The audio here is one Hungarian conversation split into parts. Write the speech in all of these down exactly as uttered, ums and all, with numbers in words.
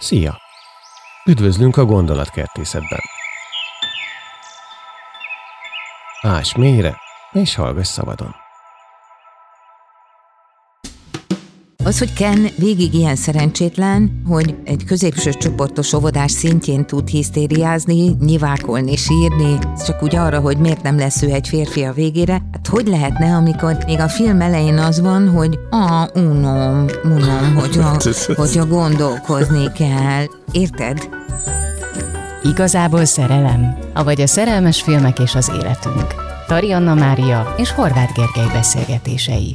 Szia! Üdvözlünk a Gondolatkertészetben. Ás mélyre, és hallgass szabadon. Az, hogy Ken végig ilyen szerencsétlen, hogy egy középső csoportos óvodás szintjén tud hisztériázni, nyivákolni, sírni, csak úgy arra, hogy miért nem lesz ő egy férfi a végére. Hát hogy lehetne, amikor még a film elején az van, hogy ah, unom, unom, hogyha, hogyha gondolkozni kell. Érted? Igazából szerelem, avagy a szerelmes filmek és az életünk. Tari Anna Mária és Horváth Gergely beszélgetései.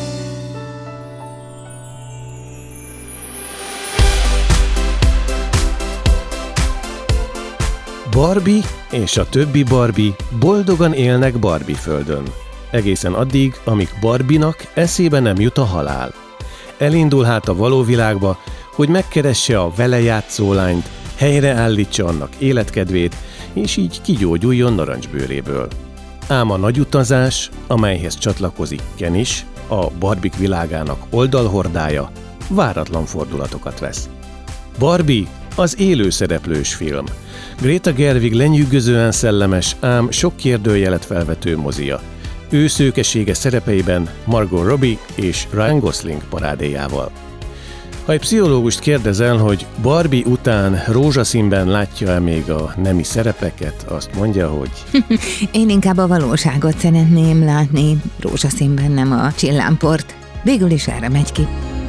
Barbie és a többi Barbie boldogan élnek Barbie földön. Egészen addig, amíg Barbie-nak eszébe nem jut a halál. Elindul hát a való világba, hogy megkeresse a vele játszó lányt, helyreállítsa annak életkedvét, és így kigyógyuljon narancsbőréből. Ám a nagy utazás, amelyhez csatlakozik Ken is, a Barbik világának oldalhordája, váratlan fordulatokat vesz. Barbie az élőszereplős film. Greta Gerwig lenyűgözően szellemes, ám sok kérdőjelet felvető mozia. Ő szőkesége szerepeiben Margot Robbie és Ryan Gosling parádéjával. Ha egy pszichológust kérdezel, hogy Barbie után rózsaszínben látja-e még a nemi szerepeket, azt mondja, hogy... Én inkább a valóságot szeretném látni, rózsaszínben, nem a csillámport. Végül is erre megy ki.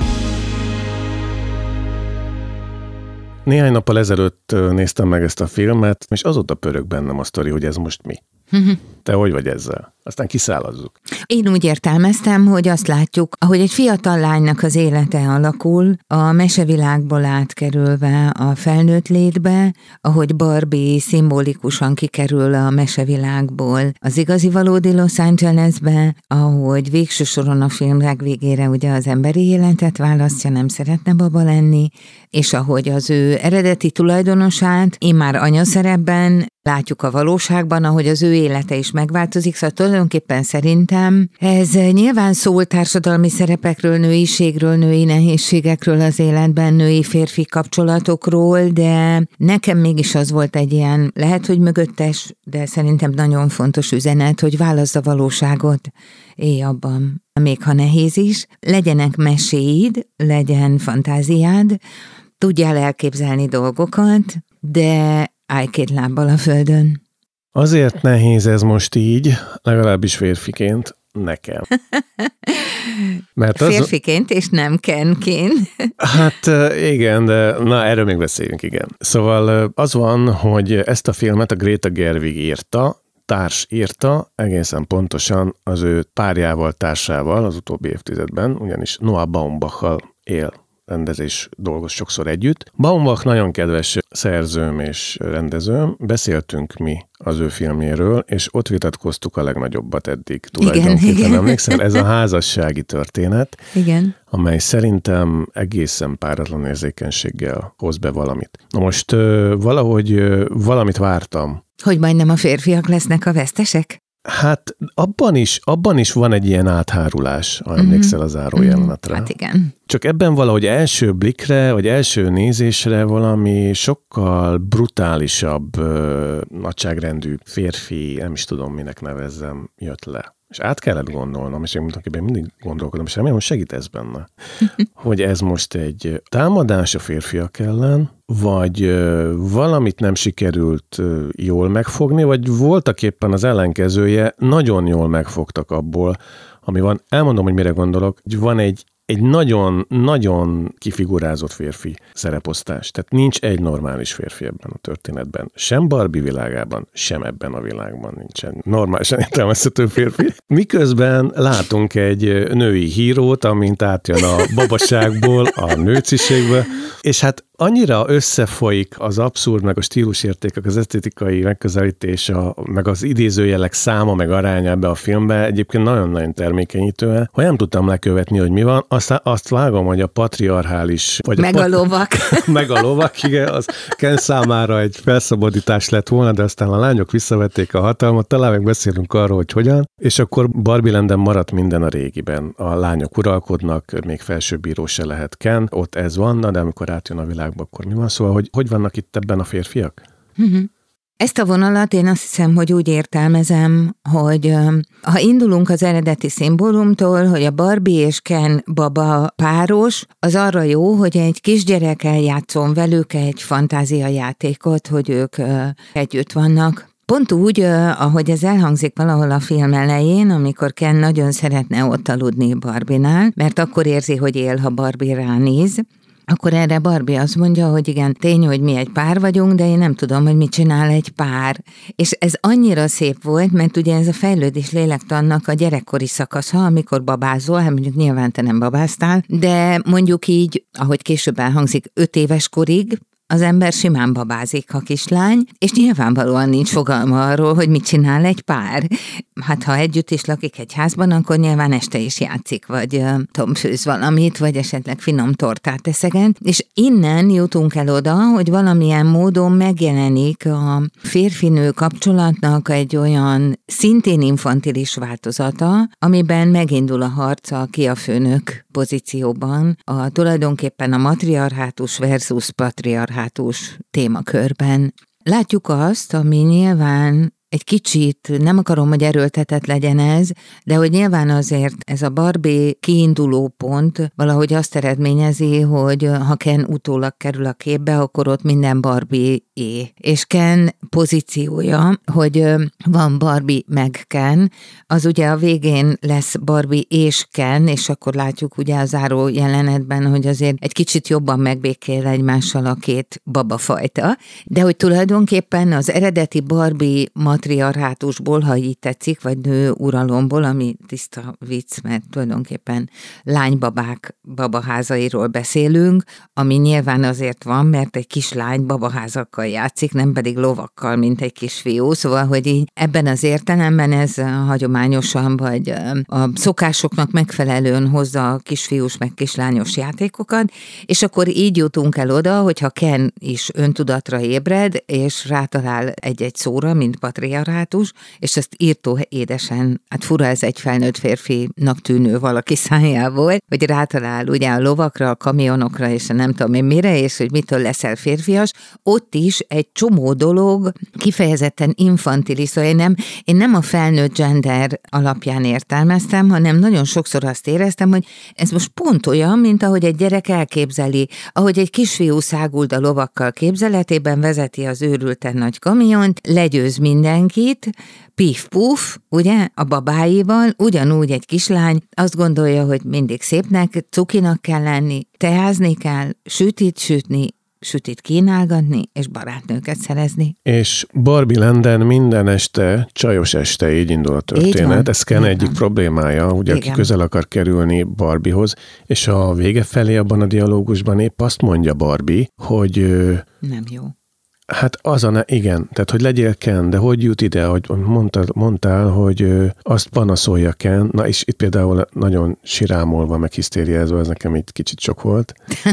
Néhány nappal ezelőtt néztem meg ezt a filmet, és azóta pörög bennem a sztori, hogy ez most mi. Te hogy vagy ezzel? Aztán kiszállazzuk. Én úgy értelmeztem, hogy azt látjuk, ahogy egy fiatal lánynak az élete alakul, a mesevilágból átkerülve a felnőtt létbe, ahogy Barbie szimbolikusan kikerül a mesevilágból az igazi valódi Los Angelesbe, ahogy végső soron a film legvégére ugye az emberi életet választja, nem szeretne baba lenni, és ahogy az ő eredeti tulajdonosát, immár anyaszerepben látjuk a valóságban, ahogy az ő élete is megváltozik, szóval tulajdonképpen szerintem ez nyilván szól társadalmi szerepekről, nőiségről, női nehézségekről az életben, női-férfi kapcsolatokról, de nekem mégis az volt egy ilyen, lehet, hogy mögöttes, de szerintem nagyon fontos üzenet, hogy válaszd a valóságot, élj abban, még ha nehéz is, legyenek meséid, legyen fantáziád, tudjál elképzelni dolgokat, de állj két lábbal a földön. Azért nehéz ez most így, legalábbis férfiként, nekem. Mert az... Férfiként és nem Kenként. Hát igen, de na erről még beszéljünk, igen. Szóval az van, hogy ezt a filmet a Greta Gerwig írta, társ írta, egészen pontosan az ő párjával, társával az utóbbi évtizedben, ugyanis Noah Baumbachal él rendezés dolgoz sokszor együtt. Baumbach nagyon kedves szerzőm és rendezőm, beszéltünk mi az ő filmjéről, és ott vitatkoztuk a legnagyobbat eddig. Tulajdonképpen emlékszel, ez a házassági történet, igen, amely szerintem egészen páratlan érzékenységgel hoz be valamit. Na most valahogy valamit vártam. Hogy majdnem a férfiak lesznek a vesztesek? Hát abban is, abban is van egy ilyen áthárulás, ha emlékszel a záró jelenetre. Hát igen. Csak ebben valahogy első blikre, vagy első nézésre valami sokkal brutálisabb, ö, nagyságrendű férfi, nem is tudom, minek nevezzem, jött le. És át kellett gondolnom, és én mindenképpen mindig gondolkodom, és remélem, hogy segítesz benne, hogy ez most egy támadás a férfiak ellen, vagy ö, valamit nem sikerült ö, jól megfogni, vagy voltak éppen az ellenkezője, nagyon jól megfogtak abból, ami van. Elmondom, hogy mire gondolok, hogy van egy egy nagyon-nagyon kifigurázott férfi szereposztás. Tehát nincs egy normális férfi ebben a történetben. Sem Barbie világában, sem ebben a világban nincsen normálisan értelmezhető férfi. Miközben látunk egy női hírót, amint átjön a babaságból a nőciségbe, és hát annyira összefolyik az abszurd, meg a stílusértékek, az esztétikai megközelítés, a, meg az idézőjelek száma, meg aránya ebbe a filmbe egyébként nagyon-nagyon termékenyítően, hogy nem tudtam lekövetni, hogy mi van. Aztán azt vágom, hogy a patriarchális... Vagy meg a, pat... a lovak. meg a lovak, igen, az Ken számára egy felszabadítás lett volna, de aztán a lányok visszavették a hatalmat, talán meg beszélünk arról, hogy hogyan, és akkor Barbie Landen maradt minden a régiben. A lányok uralkodnak, még felsőbb bíró se lehet Ken, ott ez van, de amikor átjön a világ világban akkor mi van? Szóval, hogy hogy vannak itt ebben a férfiak? Uh-huh. Ezt a vonalat én azt hiszem, hogy úgy értelmezem, hogy ha indulunk az eredeti szimbólumtól, hogy a Barbie és Ken baba páros, az arra jó, hogy egy kisgyerek eljátszon velük egy fantáziajátékot, hogy ők együtt vannak. Pont úgy, ahogy ez elhangzik valahol a film elején, amikor Ken nagyon szeretne ott aludni Barbie-nál, mert akkor érzi, hogy él, ha Barbie ránéz, akkor erre Barbie azt mondja, hogy igen, tény, hogy mi egy pár vagyunk, de én nem tudom, hogy mit csinál egy pár. És ez annyira szép volt, mert ugye ez a fejlődés lélektannak a gyerekkori szakasza, amikor babázol, hát mondjuk nyilván te nem babáztál, de mondjuk így, ahogy később elhangzik, öt éves korig, az ember simán babázik, ha kislány, és nyilvánvalóan nincs fogalma arról, hogy mit csinál egy pár. Hát ha együtt is lakik egy házban, akkor nyilván este is játszik, vagy uh, Tom főz valamit, vagy esetleg finom tortát eszeget, és innen jutunk el oda, hogy valamilyen módon megjelenik a férfinő kapcsolatnak egy olyan szintén infantilis változata, amiben megindul a harca ki a főnök pozícióban, a tulajdonképpen a matriarhátus versus patriarhátus témakörben. Látjuk azt, ami nyilván egy kicsit, nem akarom, hogy erőltetett legyen ez, de hogy nyilván azért ez a Barbie kiinduló pont valahogy azt eredményezi, hogy ha Ken utólag kerül a képbe, akkor ott minden Barbie-é. És Ken pozíciója, hogy van Barbie meg Ken, az ugye a végén lesz Barbie és Ken, és akkor látjuk ugye a záró jelenetben, hogy azért egy kicsit jobban megbékél egymással a két babafajta, de hogy tulajdonképpen az eredeti Barbie matriarhátusból, ha így tetszik, vagy nő uralomból, ami tiszta vicc, mert tulajdonképpen lánybabák babaházairól beszélünk, ami nyilván azért van, mert egy kislány babaházakkal játszik, nem pedig lovakkal, mint egy kisfiú, szóval, hogy így ebben az értelemben ez hagyományosan, vagy a szokásoknak megfelelően hozza a kisfiús meg kislányos játékokat, és akkor így jutunk el oda, hogyha Ken is öntudatra ébred, és rátalál egy-egy szóra, mint patriarhátus, és ezt írtó édesen, hát fura ez egy felnőtt férfinak tűnő valaki szájából, hogy rátalál ugye a lovakra, a kamionokra, és a nem tudom én mire, és hogy mitől leszel férfias, ott is egy csomó dolog kifejezetten infantilis, szóval én nem, én nem a felnőtt gender alapján értelmeztem, hanem nagyon sokszor azt éreztem, hogy ez most pont olyan, mint ahogy egy gyerek elképzeli, ahogy egy kisfiú száguld a lovakkal képzeletében, vezeti az őrülten nagy kamiont, legyőz mindenkit, pif-puf, ugye, a babáival, ugyanúgy egy kislány azt gondolja, hogy mindig szépnek, cukinak kell lenni, teázni kell, sütit sütni, sütit kínálgatni, és barátnőket szerezni. És Barbie Landen minden este, csajos este, így indul a történet. Ez Ken egyik problémája, ugye, aki közel akar kerülni Barbiehoz, és a vége felé abban a dialógusban épp azt mondja Barbie, hogy... Nem jó. Hát az a, ne, igen, tehát hogy legyél Ken, de hogy jut ide, hogy mondtál, mondtál, hogy ö, azt panaszolja Ken, na és itt például nagyon sirámolva, meg hisztériázva, ez nekem itt kicsit sok volt.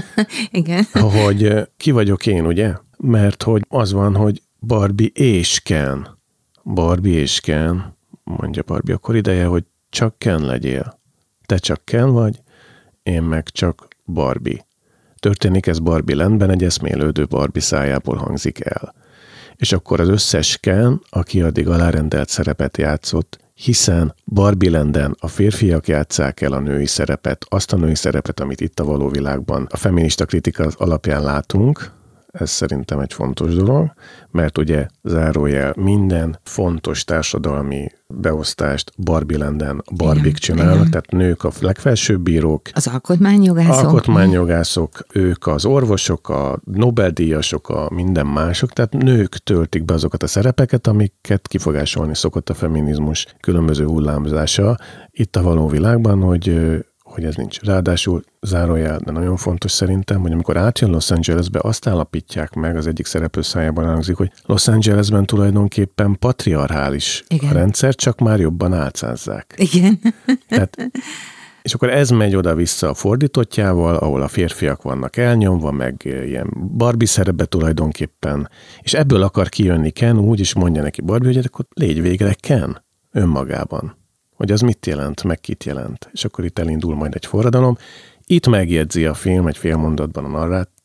Igen. Hogy ö, ki vagyok én, ugye? Mert hogy az van, hogy Barbie és Ken. Barbie és Ken, mondja Barbie, akkor ideje, hogy csak Ken legyél. Te csak Ken vagy, én meg csak Barbie. Történik ez Barbie Landben, egy eszmélődő Barbie szájából hangzik el. És akkor az összes Ken, aki addig alárendelt szerepet játszott, hiszen Barbie Landen a férfiak játsszák el a női szerepet, azt a női szerepet, amit itt a való világban a feminista kritika alapján látunk, ez szerintem egy fontos dolog, mert ugye zárójel minden fontos társadalmi beosztást Barbie Landen Barbik csinálnak, igen. Tehát nők a legfelsőbb bírók. Az alkotmányjogászok. Alkotmányjogászok, ők az orvosok, a Nobel-díjasok, a minden mások, tehát nők töltik be azokat a szerepeket, amiket kifogásolni szokott a feminizmus különböző hullámzása itt a való világban, hogy hogy ez nincs. Ráadásul zárójel, de nagyon fontos szerintem, hogy amikor átjön Los Angelesbe, azt állapítják meg, az egyik szereplő szájában hangzik, hogy Los Angelesben tulajdonképpen patriarchális igen. A rendszer, csak már jobban álcázzák. Igen. Tehát, és akkor ez megy oda-vissza a fordítottjával, ahol a férfiak vannak elnyomva, meg ilyen Barbie szerepbe tulajdonképpen, és ebből akar kijönni Ken, úgy is mondja neki Barbie, hogy akkor légy végre Ken önmagában. Hogy az mit jelent, meg kit jelent. És akkor itt elindul majd egy forradalom. Itt megjegyzi a film egy fél mondatban a narrát,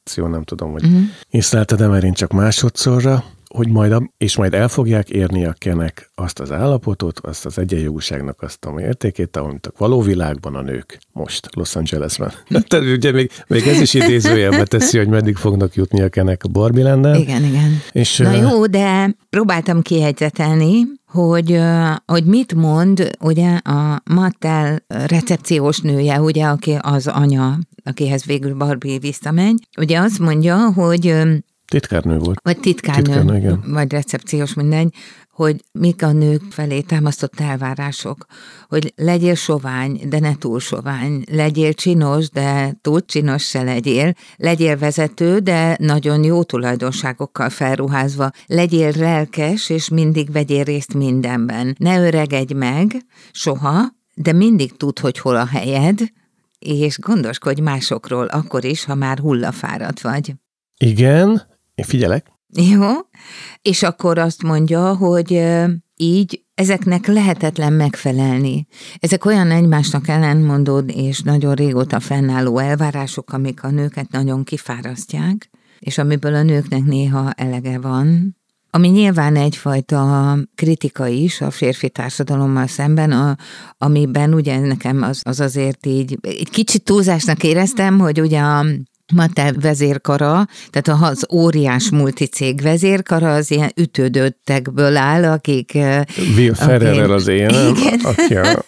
nem tudom, hogy uh-huh. észlelted, de mert én csak másodszorra, hogy majd, a, és majd el fogják érni a kenek azt az állapotot, azt az egyenjogúságnak azt a értékét, amit a való világban a nők most Los Angelesben. Tehát ugye még, még ez is idézőjelbe teszi, hogy meddig fognak jutni a kenek a Barbie-landen. Igen, igen. És, Na jó, de próbáltam kijegyzetelni, hogy, hogy mit mond ugye a Mattel recepciós nője, ugye, aki az anya, akihez végül Barbie visszamegy. Ugye azt mondja, hogy titkárnő volt. Vagy titkárnő, titkárnő igen. Vagy recepciós, mindegy, hogy mik a nők felé támasztott elvárások, hogy legyél sovány, de ne túl sovány, legyél csinos, de túl csinos se legyél, legyél vezető, de nagyon jó tulajdonságokkal felruházva, legyél lelkes, és mindig vegyél részt mindenben. Ne öregedj meg soha, de mindig tudd, hogy hol a helyed, és gondoskodj másokról akkor is, ha már hullafáradt vagy. Igen, én figyelek. Jó, és akkor azt mondja, hogy így ezeknek lehetetlen megfelelni. Ezek olyan egymásnak ellentmondó és nagyon régóta fennálló elvárások, amik a nőket nagyon kifárasztják, és amiből a nőknek néha elege van, ami nyilván egyfajta kritika is a férfi társadalommal szemben, a, amiben ugye nekem az, az azért így egy kicsit túlzásnak éreztem, hogy ugye a Mattel vezérkara, tehát az óriás multicég vezérkara az ilyen ütődöttekből áll, akik... Will Ferrell az én, aki a...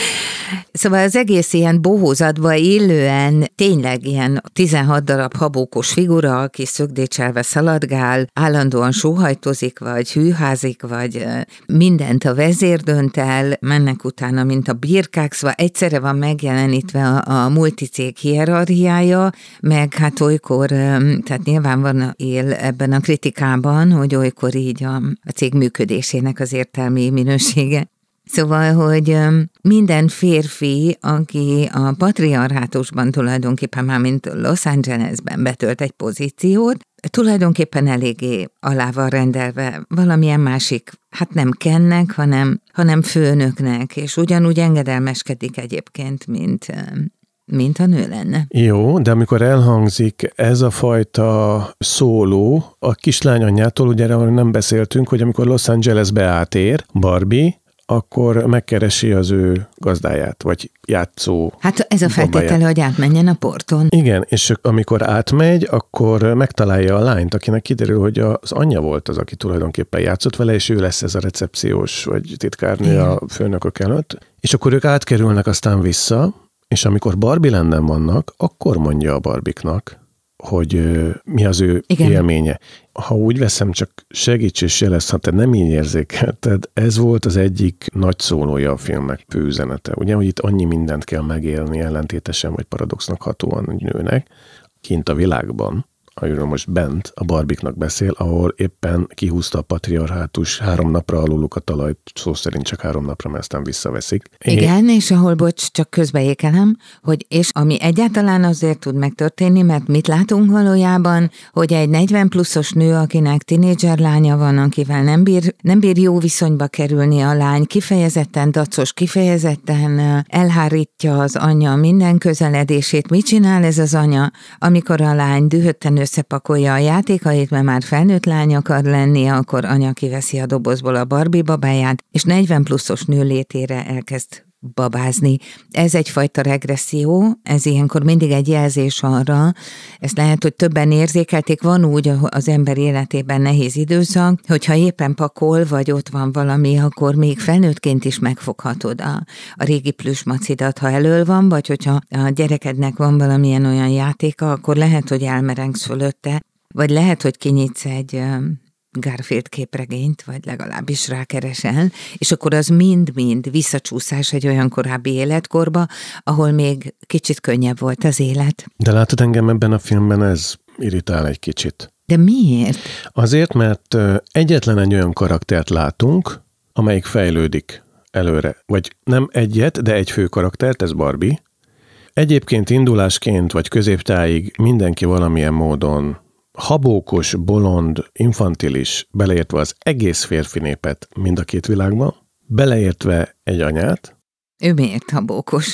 Szóval az egész ilyen bohózatba illően tényleg ilyen tizenhat darab habókos figura, aki szögdécselve szaladgál, állandóan sóhajtozik, vagy hűházik, vagy mindent a vezér dönt el, mennek utána, mint a birkák, szóval egyszerre van megjelenítve a, a multicég hierarchiája, meg hát olykor, tehát nyilván van él ebben a kritikában, hogy olykor így a, a cég működésének az értelmi minősége. Szóval, hogy minden férfi, aki a patriarhátusban tulajdonképpen már mint Los Angelesben betölt egy pozíciót, tulajdonképpen eléggé alá van rendelve valamilyen másik, hát nem kennek, hanem, hanem főnöknek, és ugyanúgy engedelmeskedik egyébként, mint... mint a nő lenne. Jó, de amikor elhangzik ez a fajta szóló, a kislány anyjától, ugye erről nem beszéltünk, hogy amikor Los Angelesbe átér Barbie, akkor megkeresi az ő gazdáját, vagy játszó Hát ez a feltétele, hogy átmenjen a porton. Igen, és amikor átmegy, akkor megtalálja a lányt, akinek kiderül, hogy az anyja volt az, aki tulajdonképpen játszott vele, és ő lesz ez a recepciós, vagy titkárnő a főnökök előtt. És akkor ők átkerülnek aztán vissza, és amikor Barbie-landen vannak, akkor mondja a Barbiknak, hogy uh, mi az ő Igen. élménye. Ha úgy veszem, csak segíts és jelez, ha te nem így érzékelted, ez volt az egyik nagy szólója a filmnek, főüzenete. Ugye, hogy itt annyi mindent kell megélni ellentétesen, vagy paradoxnak hatóan egy nőnek, kint a világban, amiről most bent a Barbiknak beszél, ahol éppen kihúzta a patriarhátus három napra aluluk a talajt, szó szerint csak három napra, mert aztán visszaveszik. Igen, Én... és ahol, bocs, csak közbeékelem, hogy és ami egyáltalán azért tud megtörténni, mert mit látunk valójában, hogy egy negyven pluszos nő, akinek tinédzser lánya van, akivel nem bír, nem bír jó viszonyba kerülni a lány, kifejezetten dacos, kifejezetten elhárítja az anya minden közeledését. Mit csinál ez az anya, amikor a lány dühötten összepakolja a játékait, mert már felnőtt lány akar lenni, akkor anya kiveszi a dobozból a Barbie babáját, és negyven pluszos nő létére elkezd babázni. Ez egyfajta regresszió, ez ilyenkor mindig egy jelzés arra, ezt lehet, hogy többen érzékelték, van úgy az ember életében nehéz időszak, hogyha éppen pakol, vagy ott van valami, akkor még felnőttként is megfoghatod a, a régi plüsmacidat, ha elől van, vagy hogyha a gyerekednek van valamilyen olyan játéka, akkor lehet, hogy elmerengsz fölötte, vagy lehet, hogy kinyitsz egy Garfield képregényt, vagy legalábbis rákeresel, és akkor az mind-mind visszacsúszás egy olyan korábbi életkorba, ahol még kicsit könnyebb volt az élet. De látod, engem ebben a filmben ez irritál egy kicsit. De miért? Azért, mert egyetlen egy olyan karaktert látunk, amelyik fejlődik előre. Vagy nem egyet, de egy fő karaktert, ez Barbie. Egyébként indulásként, vagy középtáig mindenki valamilyen módon habókos, bolond, infantilis, beleértve az egész férfi népet mind a két világban, beleértve egy anyát. Ő miért habókos?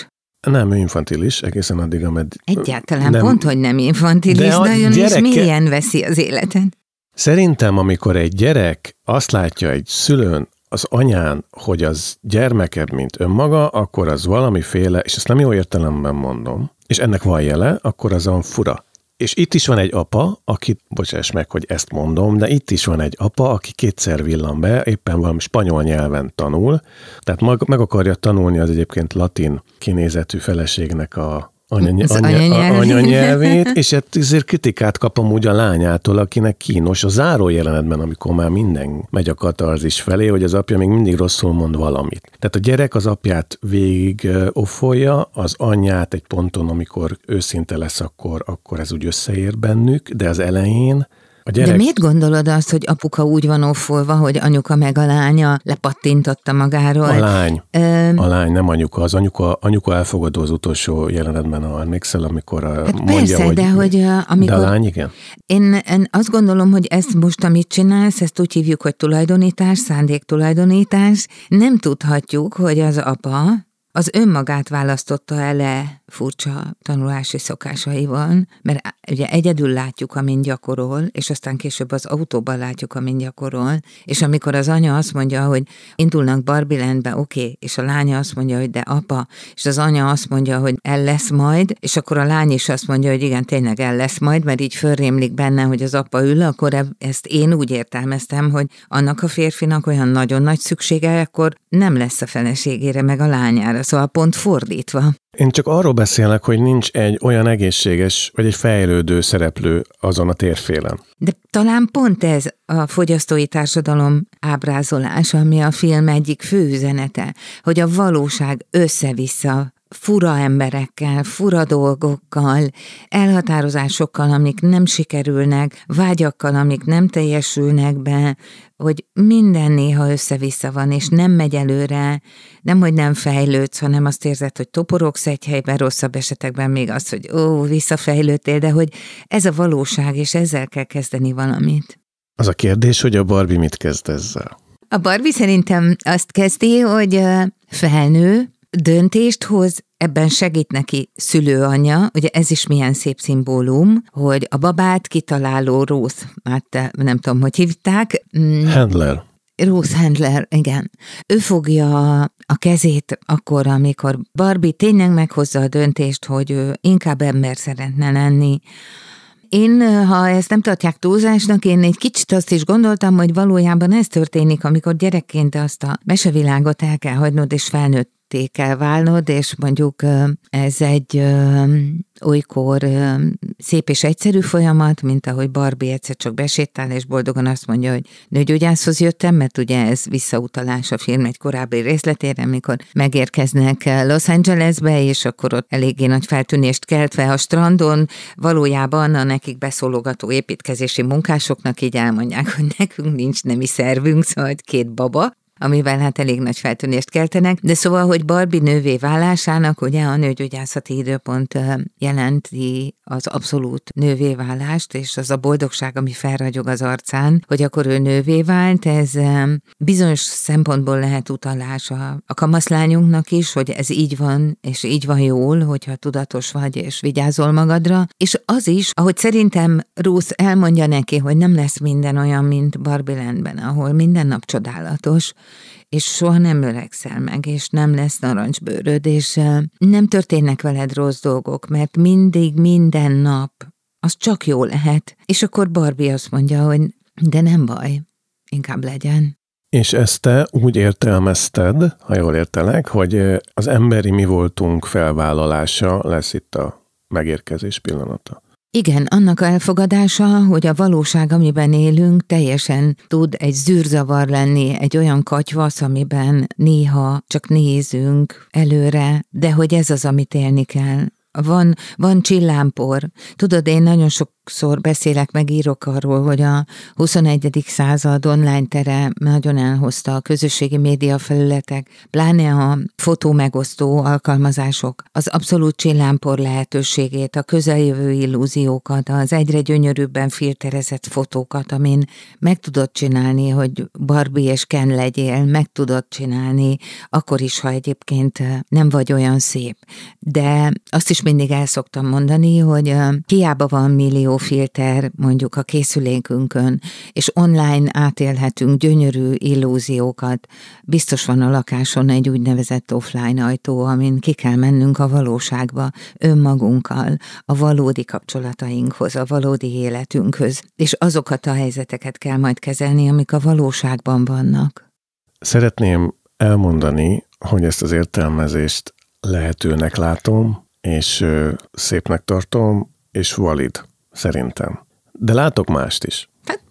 Nem, ő infantilis, egészen addig, ameddig... Egyáltalán nem, pont, hogy nem infantilis, nagyon gyereke... is mélyen veszi az életet. Szerintem, amikor egy gyerek azt látja egy szülőn, az anyán, hogy az gyermekebb, mint önmaga, akkor az valamiféle, és ezt nem jó értelemben mondom, és ennek van jele, akkor az olyan fura. És itt is van egy apa, aki, bocsáss meg, hogy ezt mondom, de itt is van egy apa, aki kétszer villan be, éppen valami spanyol nyelven tanul, tehát mag, meg akarja tanulni az egyébként latin kinézetű feleségnek a Anya, anya, anyanyelvét, és ezért kritikát kap amúgy a lányától, akinek kínos a záró jelenetben, amikor már minden megy a katarzis felé, hogy az apja még mindig rosszul mond valamit. Tehát a gyerek az apját végig offolja, az anyját egy ponton, amikor őszinte lesz, akkor, akkor ez úgy összeér bennük, de az elején a gyerek... De miért gondolod azt, hogy apuka úgy van offolva, hogy anyuka meg a lánya lepattintotta magáról? A lány. Ö... A lány, nem anyuka. Az anyuka, anyuka elfogadó az utolsó jelenetben, a emlékszel, amikor hát mondja, persze, hogy... De, hogy amikor... de a lány, igen. Én, én azt gondolom, hogy ezt most, amit csinálsz, ezt úgy hívjuk, hogy tulajdonítás, szándéktulajdonítás. Nem tudhatjuk, hogy az apa az önmagát választotta ele furcsa tanulási szokásaival, mert ugye egyedül látjuk, amint gyakorol, és aztán később az autóban látjuk, amint gyakorol, és amikor az anya azt mondja, hogy indulnak Barbie Landbe, oké, okay, és a lánya azt mondja, hogy de apa, és az anya azt mondja, hogy el lesz majd, és akkor a lány is azt mondja, hogy igen, tényleg el lesz majd, mert így fölrémlik benne, hogy az apa ül, akkor ezt én úgy értelmeztem, hogy annak a férfinak olyan nagyon nagy szüksége, akkor nem lesz a feleségére, meg a lányára, szóval pont fordítva. Én csak arról beszélek, hogy nincs egy olyan egészséges, vagy egy fejlődő szereplő azon a térfélen. De talán pont ez a fogyasztói társadalom ábrázolása, ami a film egyik fő üzenete, hogy a valóság össze-vissza fura emberekkel, fura dolgokkal, elhatározásokkal, amik nem sikerülnek, vágyakkal, amik nem teljesülnek be, hogy minden néha össze-vissza van, és nem megy előre, nem, hogy nem fejlődsz, hanem azt érzed, hogy toporogsz egy helyben, rosszabb esetekben még az, hogy ó, visszafejlődtél, de hogy ez a valóság, és ezzel kell kezdeni valamit. Az a kérdés, hogy a Barbie mit kezd ezzel? A Barbie szerintem azt kezdi, hogy felnő, döntést hoz, ebben segít neki szülőanyja, ugye ez is milyen szép szimbólum, hogy a babát kitaláló Ruth, hát nem tudom, hogy hívták. Handler. Ruth Handler, igen. Ő fogja a kezét akkor, amikor Barbie tényleg meghozza a döntést, hogy ő inkább ember szeretne lenni. Én, ha ezt nem tartják túlzásnak, én egy kicsit azt is gondoltam, hogy valójában ez történik, amikor gyerekként azt a mesevilágot el kell hagynod, és felnőtt kell válnod, és mondjuk ez egy olykor szép és egyszerű folyamat, mint ahogy Barbie egyszer csak besétál, és boldogan azt mondja, hogy nőgyógyászhoz jöttem, mert ugye ez visszautalás a film egy korábbi részletére, amikor megérkeznek Los Angelesbe, és akkor ott eléggé nagy feltűnést keltve a strandon, valójában a nekik beszólogató építkezési munkásoknak így elmondják, hogy nekünk nincs nemi szervünk, szóval két baba, amivel hát elég nagy feltűnést keltenek, de szóval, hogy Barbie nővé válásának, ugye a nőgyógyászati időpont jelenti az abszolút nővé válást, és az a boldogság, ami felragyog az arcán, hogy akkor ő nővé vált, ez bizonyos szempontból lehet utalás a, a kamaszlányunknak is, hogy ez így van, és így van jól, hogyha tudatos vagy, és vigyázol magadra, és az is, ahogy szerintem Ruth elmondja neki, hogy nem lesz minden olyan, mint Barbie Landben, ahol minden nap csodálatos, és soha nem öregszel meg, és nem lesz narancsbőröd, és nem történnek veled rossz dolgok, mert mindig, minden nap az csak jó lehet. És akkor Barbie azt mondja, hogy de nem baj, inkább legyen. És ezt te úgy értelmezted, ha jól értelek, hogy az emberi mi voltunk felvállalása lesz itt a megérkezés pillanata. Igen, annak elfogadása, hogy a valóság, amiben élünk, teljesen tud egy zűrzavar lenni, egy olyan katyvasz, amiben néha csak nézünk előre, de hogy ez az, amit élni kell. Van, van csillámpor. Tudod, én nagyon sok sokszor beszélek, meg írok arról, hogy a huszonegyedik század online tere nagyon elhozta a közösségi média felületek, pláne a fotómegosztó alkalmazások, az abszolút csillámpor lehetőségét, a közeljövő illúziókat, az egyre gyönyörűbben filterezett fotókat, amin meg tudod csinálni, hogy Barbie és Ken legyél, meg tudod csinálni, akkor is, ha egyébként nem vagy olyan szép. De azt is mindig el szoktam mondani, hogy hiába van millió filter mondjuk a készülékünkön, és online átélhetünk gyönyörű illúziókat. Biztos van a lakáson egy úgynevezett offline ajtó, amin ki kell mennünk a valóságba, önmagunkkal, a valódi kapcsolatainkhoz, a valódi életünkhöz, és azokat a helyzeteket kell majd kezelni, amik a valóságban vannak. Szeretném elmondani, hogy ezt az értelmezést lehetőnek látom, és szépnek tartom, és valid, szerintem. De látok mást is.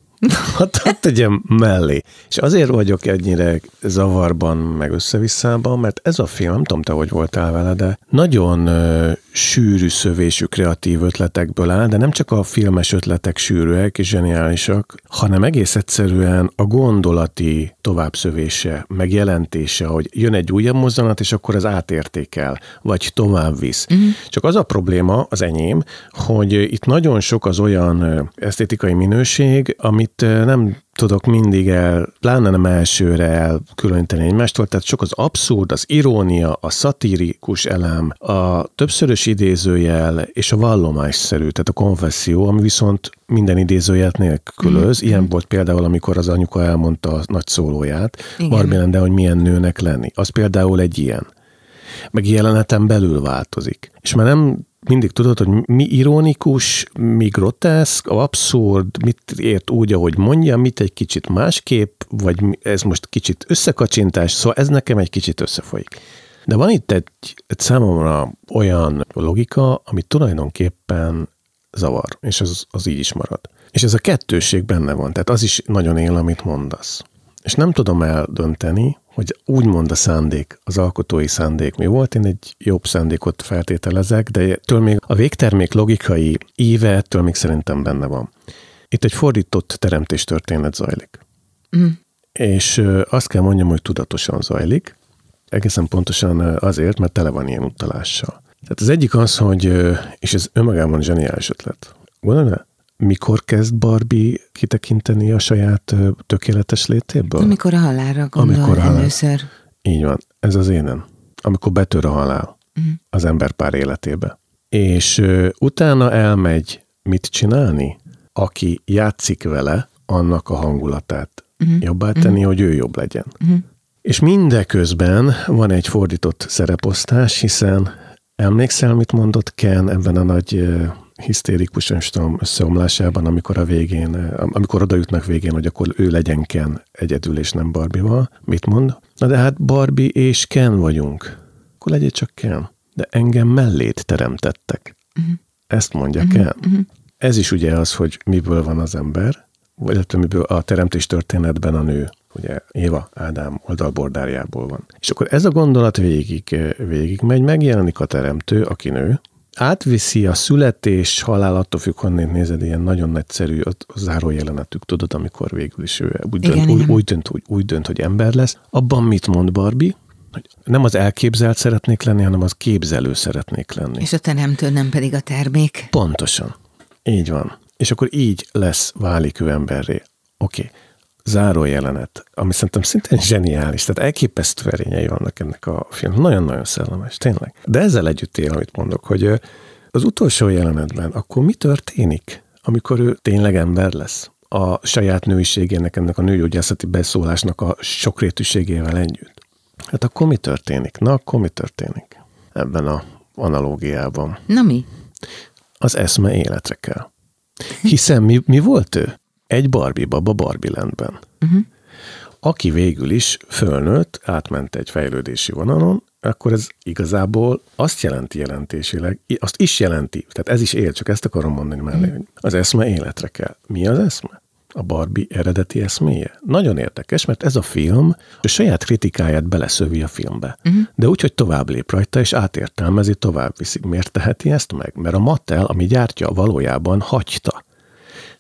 Hát, hát tegyem mellé. És azért vagyok ennyire zavarban, meg összevisszában, mert ez a film, nem tudom te, hogy voltál vele, de nagyon ö, sűrű szövésű kreatív ötletekből áll, de nem csak a filmes ötletek sűrűek és zseniálisak, hanem egész egyszerűen a gondolati továbbszövése, meg jelentése, hogy jön egy újabb mozzanat, és akkor az átértékel, vagy tovább visz. Mm. Csak az a probléma, az enyém, hogy itt nagyon sok az olyan esztétikai minőség, amit nem tudok mindig el, pláne nem elsőre elkülöníteni egymástól, tehát sok az abszurd, az irónia, a szatirikus elem, a többszörös idézőjel és a vallomásszerű, tehát a konfesszió, ami viszont minden idézőjelet nélkülöz. Mm. Ilyen volt például, amikor az anyuka elmondta a nagy szólóját, Barbie, de hogy milyen nőnek lenni. Az például egy ilyen. Meg jeleneten belül változik. És már nem mindig tudod, hogy mi ironikus, mi groteszk, abszurd, mit ért úgy, ahogy mondja, mit egy kicsit másképp, vagy ez most kicsit összekacsintás, szóval ez nekem egy kicsit összefolyik. De van itt egy, egy számomra olyan logika, ami tulajdonképpen zavar, és az, az így is marad. És ez a kettősség benne van, tehát az is nagyon él, amit mondasz. És nem tudom eldönteni, hogy úgymond a szándék, az alkotói szándék mi volt, én egy jobb szándékot feltételezek, de ettől még a végtermék logikai íve, ettől még szerintem benne van. Itt egy fordított teremtéstörténet zajlik. Mm. És azt kell mondjam, hogy tudatosan zajlik, egészen pontosan azért, mert tele van ilyen utalással. Tehát az egyik az, hogy, és ez önmagában zseniális ötlet. Gondolod? Mikor kezd Barbie kitekinteni a saját tökéletes létéből? Amikor a halálra gondol Amikor halál. először. Így van, ez az énen. Amikor betör a halál uh-huh. az emberpár életébe. És uh, utána elmegy mit csinálni? Aki játszik vele, annak a hangulatát uh-huh. jobbá tenni, uh-huh. hogy ő jobb legyen. Uh-huh. És mindeközben van egy fordított szereposztás, hiszen emlékszel, mit mondott Ken ebben a nagy... Uh, hisztérikus, nem tudom, összeomlásában, amikor a végén, amikor oda jutnak végén, hogy akkor ő legyen Ken egyedül, és nem Barbie-val. Mit mond? Na de hát Barbie és Ken vagyunk. Akkor legyen csak Ken. De engem mellét teremtettek. Uh-huh. Ezt mondja uh-huh. Ken. Uh-huh. Ez is ugye az, hogy miből van az ember, vagy miből a teremtés történetben a nő. Ugye Éva Ádám oldalbordárjából van. És akkor ez a gondolat végig, végig megy, megjelenik a teremtő, aki nő, átviszi a születés, halál, attól függ, honnét nézed, ilyen nagyon nagyszerű a, a záró jelenetük, tudod, amikor végül is ő úgy, igen, dönt, igen. Úgy, úgy, dönt, úgy, úgy dönt, hogy ember lesz. Abban mit mond Barbie? Hogy nem az elképzelt szeretnék lenni, hanem az képzelő szeretnék lenni. És a teremtő nem pedig a termék. Pontosan. Így van. És akkor így lesz, válik ő emberré. Oké. Okay. Záró jelenet, ami szerintem szintén zseniális, tehát elképesztő erényei vannak ennek a filmnek. Nagyon-nagyon szellemes, tényleg. De ezzel együtt él, amit mondok, hogy az utolsó jelenetben akkor mi történik, amikor ő tényleg ember lesz? A saját nőiségének, ennek a nőgyógyászati beszólásnak a sokrétűségével együtt. Hát akkor mi történik? Na, akkor mi történik ebben a analógiában? Na mi? Az eszme életre kell. Hiszen mi, mi volt ő? Egy Barbie baba Barbie Landben. Uh-huh. Aki végül is fölnőtt, átment egy fejlődési vonalon, akkor ez igazából azt jelenti jelentésileg, azt is jelenti, tehát ez is él, csak ezt akarom mondani mellé, uh-huh. hogy az eszme életre kell. Mi az eszme? A Barbie eredeti eszméje? Nagyon érdekes, mert ez a film a saját kritikáját beleszövi a filmbe. Uh-huh. De úgy, hogy tovább lép rajta, és átértelmezi, tovább viszik. Miért teheti ezt meg? Mert a Mattel, ami gyártja, valójában hagyta.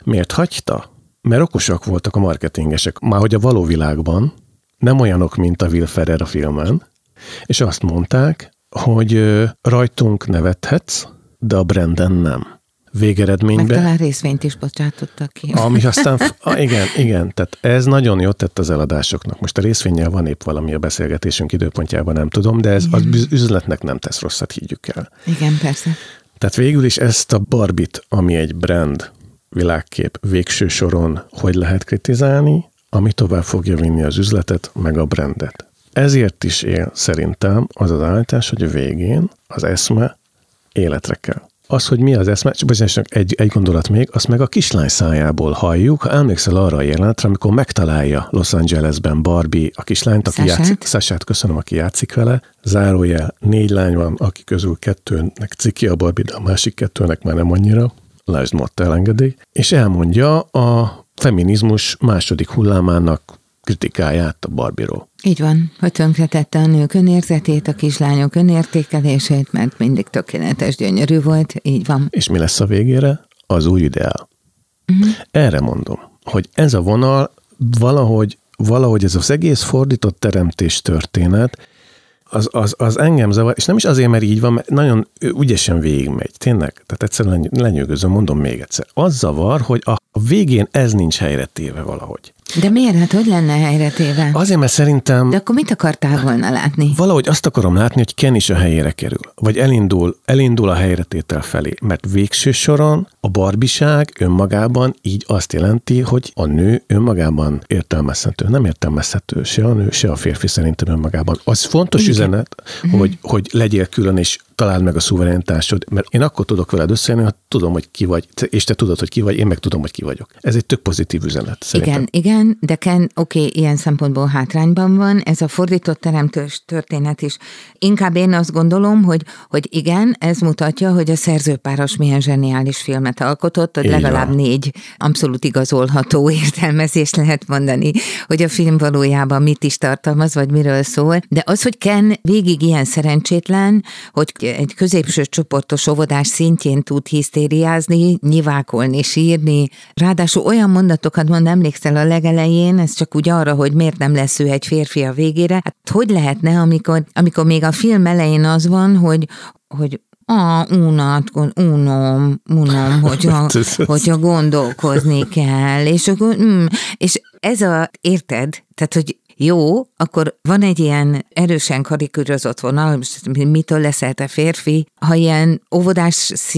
Miért hagyta? Mert okosak voltak a marketingesek, már hogy a való világban, nem olyanok, mint a Will Ferrell a filmen, és azt mondták, hogy rajtunk nevethetsz, de a branden nem. Végeredményben... Meg talán részvényt is bocsátottak ki. Ami aztán, ah, igen, igen, tehát ez nagyon jót tett az eladásoknak. Most a részvénnyel van épp valami a beszélgetésünk időpontjában, nem tudom, de ez igen. Az üzletnek nem tesz rosszat, higgyük el. Igen, persze. Tehát végül is ezt a Barbie-t, ami egy brand, világkép, végső soron hogy lehet kritizálni, ami tovább fogja vinni az üzletet, meg a brandet. Ezért is él szerintem az az állítás, hogy a végén az eszme életre kell. Az, hogy mi az eszme, csak egy, egy gondolat még, azt meg a kislány szájából halljuk. Ha emlékszel arra a jelenetre, amikor megtalálja Los Angelesben Barbie a kislányt, aki játszik, Sasát, köszönöm, aki játszik vele, zárójel, négy lány van, aki közül kettőnek ciki a Barbie, de a másik kettőnek már nem annyira, lásd Matt elengedély, és elmondja a feminizmus második hullámának kritikáját a Barbie-ról. Így van, hogy tönkretette a nők önérzetét, a kislányok önértékelését, mert mindig tökéletes, gyönyörű volt, így van. És mi lesz a végére? Az új ideál. Uh-huh. Erre mondom, hogy ez a vonal valahogy, valahogy ez az egész fordított teremtés történet, az, az, az engem zavar, és nem is azért, mert így van, mert nagyon ügyesen végigmegy, tényleg. Tehát egyszerűen lenyűgözöm, mondom még egyszer. Az zavar, hogy a végén ez nincs helyre téve valahogy. De miért? Hát hogy lenne helyre téve? Azért, mert szerintem... De akkor mit akartál volna látni? Valahogy azt akarom látni, hogy Ken is a helyére kerül. Vagy elindul, elindul a helyretétel felé. Mert végső soron a barbiság önmagában így azt jelenti, hogy a nő önmagában értelmezhető. Nem értelmezhető se a nő, se a férfi szerintem önmagában. Az fontos igen. üzenet, mm-hmm. hogy, hogy legyél külön, és találd meg a szuverenitásod, mert én akkor tudok veled összejönni, ha tudom, hogy ki vagy, és te tudod, hogy ki vagy, én meg tudom, hogy ki vagyok. Ez egy tök pozitív üzenet, szerintem. Igen, igen, de Ken, oké, okay, ilyen szempontból hátrányban van, ez a fordított teremtős történet is. Inkább én azt gondolom, hogy, hogy igen, ez mutatja, hogy a szerzőpáros milyen zseniális filmet alkotott, hogy így legalább van. Négy abszolút igazolható értelmezést lehet mondani, hogy a film valójában mit is tartalmaz, vagy miről szól. De az, hogy Ken végig ilyen szerencsétlen, hogy egy középső csoportos óvodás szintjén tud hisztériázni, nyivákolni, sírni. Ráadásul olyan mondatokat mond, emlékszel a legelején, ez csak úgy arra, hogy miért nem lesz ő egy férfi a végére. Hát hogy lehetne, amikor, amikor még a film elején az van, hogy, hogy ah, unat, unom, unom, hogyha, hogyha gondolkozni kell. És, akkor, mm, és ez a, érted? Tehát, hogy jó, akkor van egy ilyen erősen karikírozott vonal, mitől leszel te férfi, ha ilyen óvodás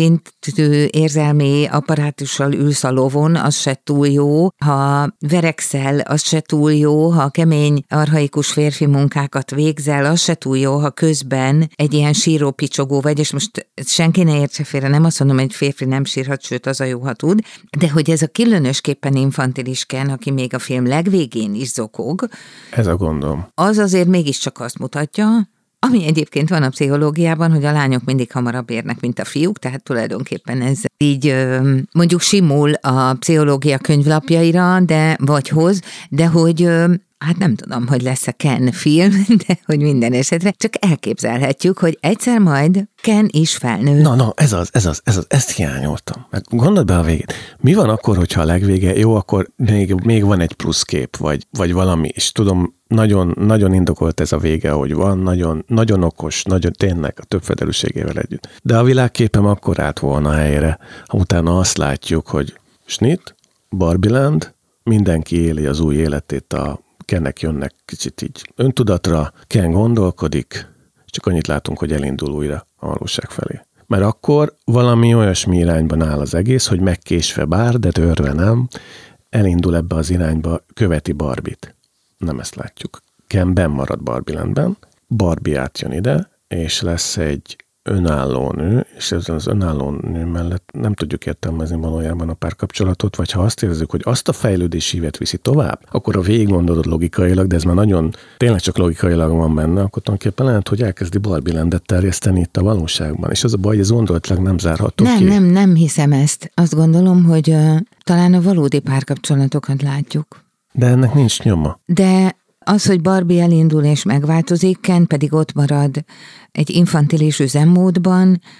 szintű érzelmi apparátussal ülsz a lovon, az se túl jó, ha verekszel, az se túl jó, ha kemény, archaikus férfi munkákat végzel, az se túl jó, ha közben egy ilyen síró picsogó vagy, és most senki ne értse félre, nem azt mondom, hogy egy férfi nem sírhat, sőt az a jó, ha tud, de hogy ez a különösképpen infantilis Ken, aki még a film legvégén is zokog, ez a gondom. Az azért mégiscsak azt mutatja, ami egyébként van a pszichológiában, hogy a lányok mindig hamarabb érnek, mint a fiúk, tehát tulajdonképpen ez így mondjuk simul a pszichológia könyvlapjaira, de vagy hoz, de hogy hát nem tudom, hogy lesz a Ken film, de hogy minden esetre csak elképzelhetjük, hogy egyszer majd Ken is felnő. Na, na, ez az, ez az, ez az, ezt hiányoltam. Meg gondold be a végét. Mi van akkor, hogyha a legvége, jó, akkor még, még van egy pluszkép, vagy, vagy valami, és tudom, nagyon, nagyon indokolt ez a vége, hogy van, nagyon, nagyon okos, nagyon tényleg a több felelősségével együtt. De a világképem akkor állt volna helyre, ha utána azt látjuk, hogy snit, Barbieland, mindenki éli az új életét, a Kennek jönnek kicsit így öntudatra, Ken gondolkodik, csak annyit látunk, hogy elindul újra a valóság felé. Mert akkor valami olyasmi irányban áll az egész, hogy megkésve bár, de törve nem, elindul ebbe az irányba, követi Barbie-t. Nem ezt látjuk. Ken benn marad Barbielandben, Barbie átjön ide, és lesz egy önálló nő, és ezen az önálló nő mellett nem tudjuk értelmezni valójában a párkapcsolatot, vagy ha azt érezzük, hogy azt a fejlődési ívet viszi tovább, akkor a végigmondod logikailag, de ez már nagyon, tényleg csak logikailag van benne, akkor tulajdonképpen lehet, hogy elkezdi Barbielandet terjeszteni itt a valóságban. És az a baj, hogy ez gondolatilag nem zárható nem, ki. Nem, nem, nem hiszem ezt. Azt gondolom, hogy uh, talán a valódi párkapcsolatokat látjuk. De ennek nincs nyoma. De az, hogy Barbie elindul és megváltozik, Ken pedig ott marad egy infantilis üzemmódban,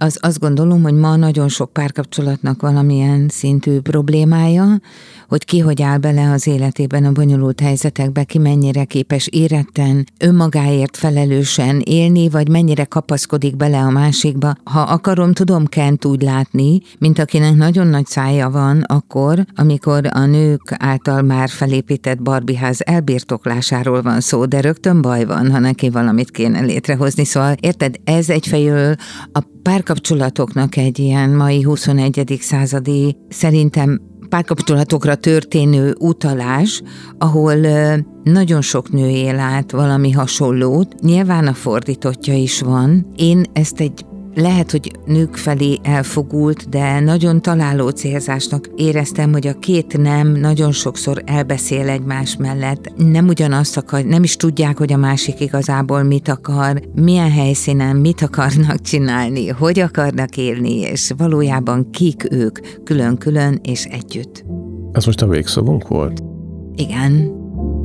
Az, azt gondolom, hogy ma nagyon sok párkapcsolatnak valamilyen szintű problémája, hogy ki hogy áll bele az életében a bonyolult helyzetekbe, ki mennyire képes éretten, önmagáért felelősen élni, vagy mennyire kapaszkodik bele a másikba. Ha akarom, tudom Kent úgy látni, mint akinek nagyon nagy szája van akkor, amikor a nők által már felépített Barbieház elbirtoklásáról van szó, de rögtön baj van, ha neki valamit kéne létrehozni. Szóval érted, ez egyfelől a párkapcsolatoknak egy ilyen mai huszonegyedik századi, szerintem párkapcsolatokra történő utalás, ahol nagyon sok nő él át valami hasonlót. Nyilván a fordítottja is van. Én ezt egy lehet, hogy nők felé elfogult, de nagyon találó célzásnak éreztem, hogy a két nem nagyon sokszor elbeszél egymás mellett. Nem ugyanazt akar, nem is tudják, hogy a másik igazából mit akar, milyen helyszínen mit akarnak csinálni, hogy akarnak élni, és valójában kik ők, külön-külön és együtt. Ez most a végszavunk volt? Igen.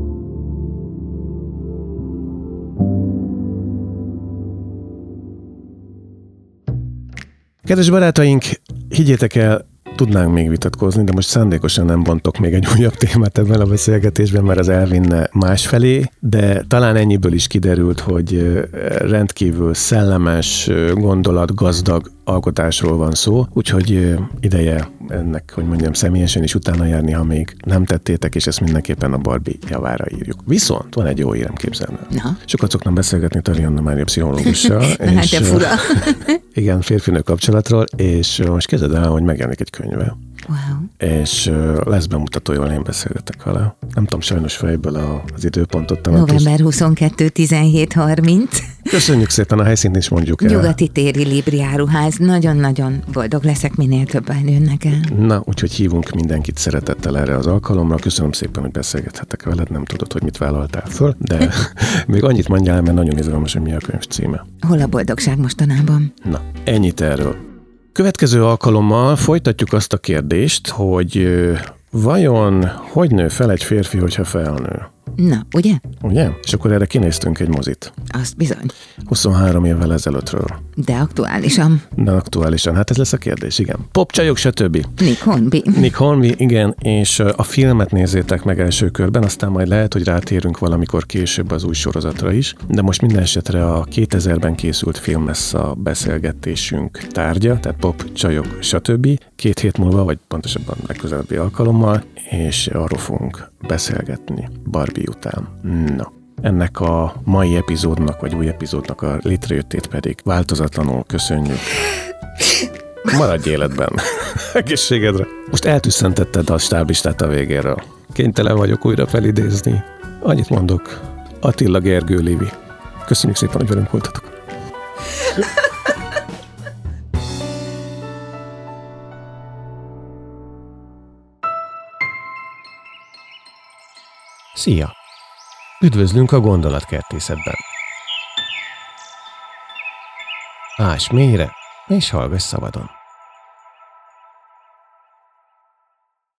Kedves barátaink, higgyétek el, tudnánk még vitatkozni, de most szándékosan nem bontok még egy újabb témát ebben a beszélgetésben, mert az elvinne másfelé, de talán ennyiből is kiderült, hogy rendkívül szellemes, gondolatgazdag alkotásról van szó, úgyhogy ideje ennek, hogy mondjam, személyesen is utána járni, ha még nem tettétek, és ezt mindenképpen a Barbie javára írjuk. Viszont van egy jó hírem, képzelni. Na. Sokat szoktam beszélgetni Tarianna Mária pszichológussal. Na hát te fura. Igen, férfinő kapcsolatról, és most kezded el, hogy megjelenik egy könyve. Wow. És lesz bemutatója, én beszélgetek vele. Nem tudom sajnos fejből az időpontot. november huszonkettő tizenhét harminc. Köszönjük szépen, a helyszínt is mondjuk el. Nyugati téri Libri áruház. Nagyon-nagyon boldog leszek, minél többen jönnek el. Na, úgyhogy hívunk mindenkit szeretettel erre az alkalomra. Köszönöm szépen, hogy beszélgethetek veled. Nem tudod, hogy mit vállaltál föl, de még annyit mondjál, mert nagyon izgalmas, hogy mi a könyv címe. Hol a boldogság mostanában? Na, ennyit erről. Következő alkalommal folytatjuk azt a kérdést, hogy vajon hogy nő fel egy férfi, hogyha felnő? Na, ugye? Ugye? És akkor erre kinéztünk egy mozit. Azt bizony. huszonhárom évvel ezelőttről. De aktuálisan. De aktuálisan. Hát ez lesz a kérdés, igen. Popcsajok, stb. Nick Hornby. Nick Hornby, igen, és a filmet nézzétek meg első körben, aztán majd lehet, hogy rátérünk valamikor később az új sorozatra is, de most minden esetre a kétezerben készült film lesz a beszélgetésünk tárgya, tehát popcsajok, stb. Két hét múlva, vagy pontosabban legközelebbi alkalommal, és arról fogunk beszélgetni Barbie után. Na. Ennek a mai epizódnak, vagy új epizódnak a létrejöttét pedig változatlanul köszönjük. Maradj életben. Egészségedre. Most eltüsszentetted a stáblistát a végéről. Kénytelen vagyok újra felidézni. Annyit mondok. Attila, Gergő, Livi. Köszönjük szépen, hogy velünk voltatok. Szia! Üdvözlünk a Gondolatkertészetben. Ás mélyre, és hallgass szabadon.